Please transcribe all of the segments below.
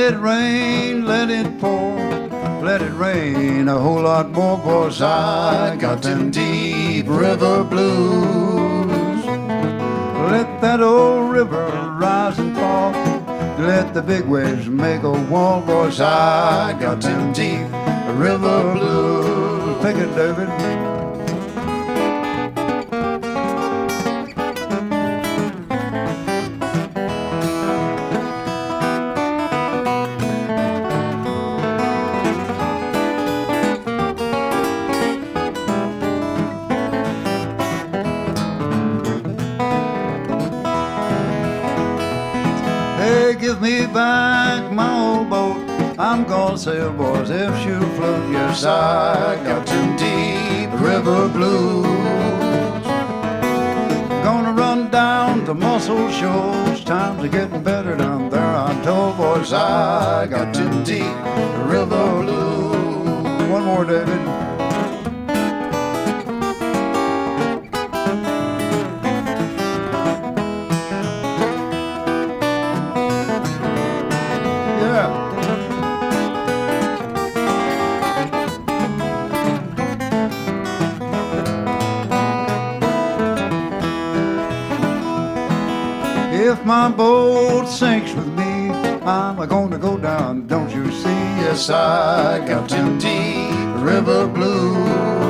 it rain, let it pour, let it rain a whole lot more, boys. I got them deep river blues. Let that old river rise and fall, let the big waves make a wall, boys. I got them deep river blues. Take it, David. Give me back my old boat, I'm gonna sail, boys, if she'll float. Yes, I got them deep river blues. Gonna run down to Muscle Shoals, times are getting better down there, I'm told, boys. I got them deep river blues. One more, David. If my boat sinks with me, I'm gonna go down, don't you see? Yes, I got them deep river blues.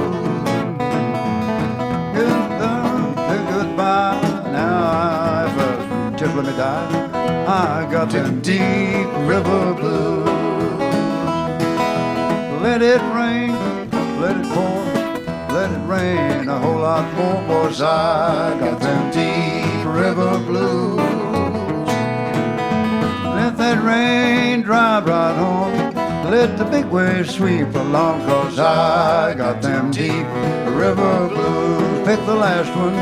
Goodbye, now just let me die. I got them deep river blues. Let it rain, let it pour, let it rain a whole lot more, boys. I got them deep river blues. Let that rain drive right home, let the big waves sweep along, 'cause I got them deep river blues. Pick the last one.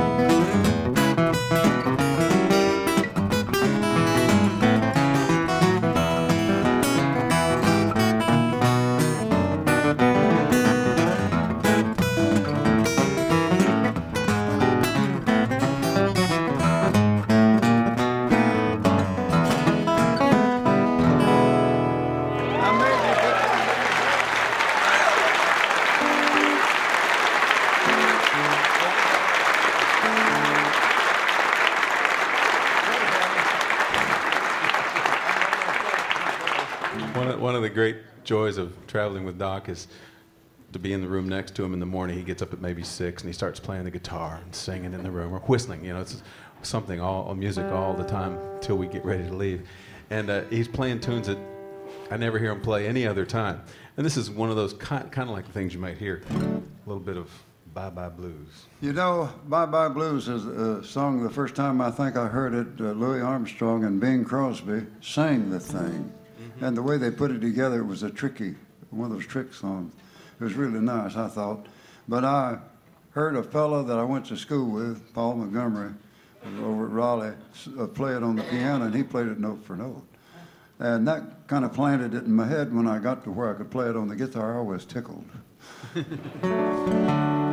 One of the great joys of traveling with Doc is to be in the room next to him in the morning. He gets up at maybe 6 and he starts playing the guitar and singing in the room or whistling. You know, it's something, all music all the time till we get ready to leave. And he's playing tunes that I never hear him play any other time. And this is one of those kind of like the things you might hear, a little bit of Bye Bye Blues. You know, Bye Bye Blues is a song, the first time I think I heard it, Louis Armstrong and Bing Crosby sang the thing. And the way they put it together, it was one of those trick songs. It was really nice, I thought. But I heard a fellow that I went to school with, Paul Montgomery, over at Raleigh, play it on the piano, and he played it note for note. And that kind of planted it in my head. When I got to where I could play it on the guitar, I was tickled.